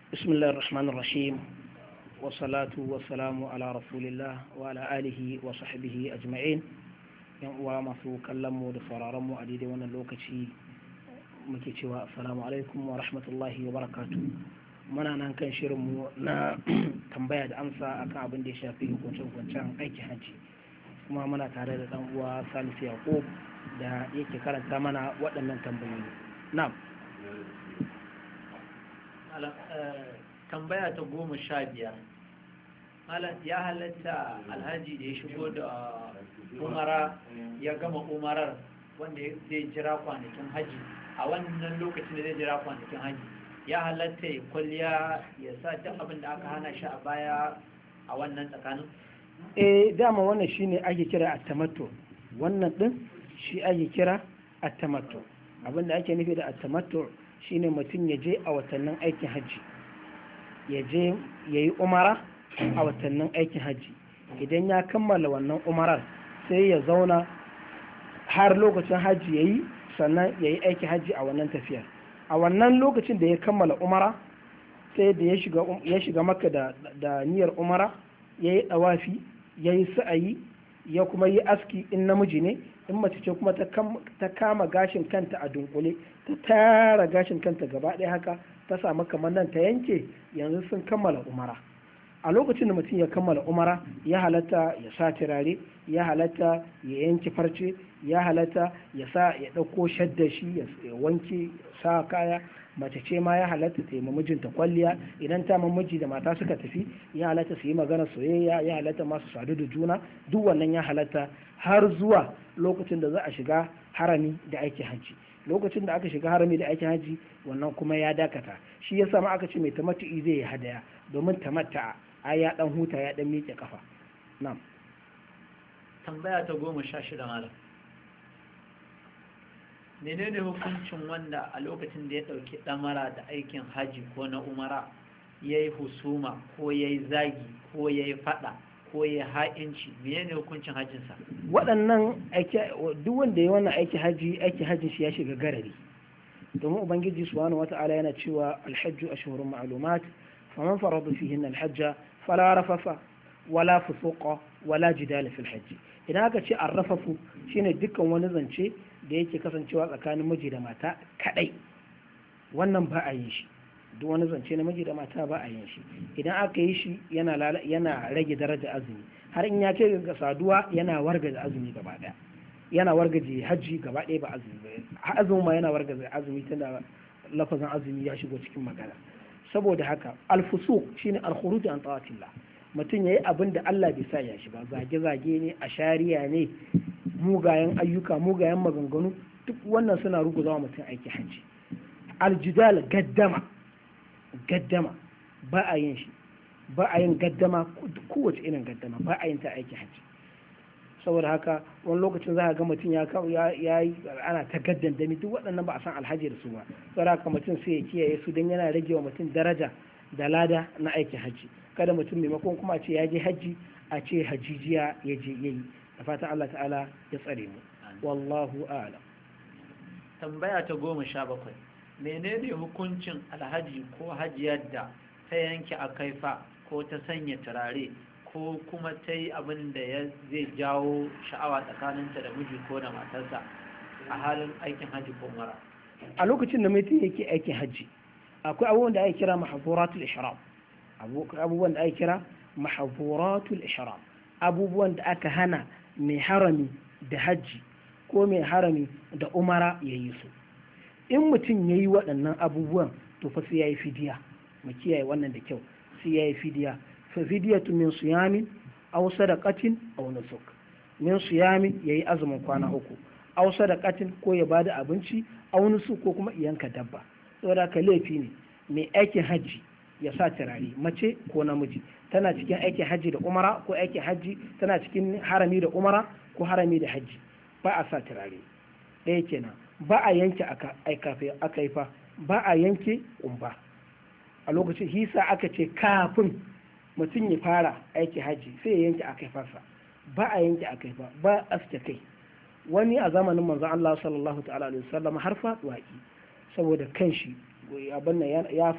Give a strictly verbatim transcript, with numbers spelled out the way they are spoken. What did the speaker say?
بسم الله الرحمن الرحيم والصلاة والسلام على رسول الله وعلى آله وصحبه أجمعين وما سو كلموا دفرارموا أديد وانا لوكتي مكيتوا السلام عليكم ورحمة الله وبركاته muna nan kan shirinmu na tambaya da amsa akan abin da ya shafi hukuncin aikin hajji kuma muna tare da dan uwa Salisu Yaqub da yake karanta mana waɗannan tambayoyi na'am tambaya ta goma sha biyar malam ya halatta alhaji da ya shigo da umara ya gama umarar wanda zai jira kwanakin haji a wannan lokacin da zai jira kwanakin haji ya halatta ya kwalliya ya sa duk abin da aka hana shi a baya a wannan tsakanin eh dama wannan shine ake kira at-tamattu wannan din shi ake kira at-tamattu abin da ake nufi da at-tamattu shine mutum ya je a watannin aikin hajji ya je ya yi umara a watannin aikin hajji idan ya kammala wannan umarar sai ya zauna har lokacin hajji ya yi sannan ya yi aikin hajji a wannan tafiyar a wannan lokacin da ya kammala umara sai da ya shiga maka da niyyar umara ya yi ɗawafi ya yi sa'ayi ya kuma yi aski in namiji ne in mace ce kuma ta kama gashin kanta a dunkule ta tara gashin kanta gaba ɗaya haka ta samu kamar nan ta yanke yanzu sun kammala umara a lokacin da mutum ya kammala umara ya halatta ya sa turare ya halatta ya yanke farce ya halatta ya sa ya ɗauko shadda shi ya wanke sa kaya mace ce ma ya halatta ta yi mijinta kwalliya idan ta miji da mata suka tafi ya halatta su yi magana soyayya ya halatta masu sadu da juna duk wannan ya halatta har zuwa lokacin da za a shiga harami da aikin hajji lokacin da aka shiga harami da aikin hajji wannan kuma ya dakata shi ya sama aka ce mai tamattu'i zai yi hadaya domin tamatta'a ai ya dan huta ya dan miƙe kafa na'am tambaya ta goma sha shida malam menene hukuncin wanda a lokacin da ya ɗauki ɗamara da aikin haji ko na umara ya yi husuma ko ya yi zagi ko ya yi faɗa ko ya yi ha'inci menene hukuncin hajjinsa waɗannan duk wanda ya wannan aiki haji aiki hajjin shi ya shiga garari domin ubangiji subhanahu wata'ala yana cewa alhajju ashhurun ma'lumat faman farada fihin alhajja fala rafafa wala fusuqa wala jidala fil hajji idan aka ce arrafafu shine dukkan wani zance da yake kasancewa tsakanin miji da mata kadai wannan ba a yin shi duk wani zance na miji da mata ba a yin shi idan aka yi shi yana yana rage daraja azumi har in ya kai ga saduwa yana wargaza azumi gaba daya yana wargaje hajji gaba daya ba azumi ba azumi ma yana wargaza azumi tunda lafazin azumi ya shigo cikin magana saboda haka alfusuq shine alkhuruj an ta'atillah mutum yayi abin da Allah bai sa ya shi ba zage zage ne a shari'a ne mugayen ayyuka mugayen maganganu duk wannan suna ruguza wa mutum aiki hajji aljidal gaddama gaddama ba a yin shi ba a yin gaddama kowace irin gaddama ba a yin ta aiki hajji saboda haka wani lokacin za a ga mutum ya ya yi ana ta gaddan dami duk waɗannan ba a san alhaji da su ba saboda haka mutum sai ya kiyaye su don yana rage wa mutum daraja da lada na aikin hajji kada mutum maimakon kuma a ce ya je hajji a ce hajijiya ya je yayi da fatan Allah ta'ala ya tsare mu wallahu a'lam tambaya ta goma sha bakwai menene hukuncin alhaji ko hajiyar da ta yanke a kaifa ko ta sanya turare ko kuma ta yi abin da ya zai jawo sha'awa tsakaninta da miji ko da matarsa a halin aikin haji ko mara a lokacin da mutum yake aikin haji akwai abubuwan da ake kira mahzuratul ihram abubuwan da ake kira mahzuratul ihram abubuwan da aka hana mai harami da hajji ko mai harami da umara ya yi su in mutum ya yi waɗannan abubuwan to fa sai ya yi fidiya mu kiyaye wannan da kyau sai ya yi fidiya fa fidiyatu min siyamin aw sadaqatin aw nusuk min siyamin yayi azumin kwana uku aw sadaqatin ko ya bada abinci aw nusuk ko kuma yanka dabba saboda ka laifi ne mai aikin hajji ya sa turare mace ko namiji tana cikin aikin hajji da umara ko aikin hajji tana cikin harami da umara ko harami da hajji ba a sa turare ɗaya kenan ba a yanke akaifa ba a yanke kumba a lokacin hisa aka ce kafin mutum ya fara aiki hajji sai ya yanke akaifarsa ba a yanke akaifa ba a aske kai wani a zamanin manzon Allah sallallahu ta'ala alaihi wasallam har faduwa saboda kanshi abin nan ya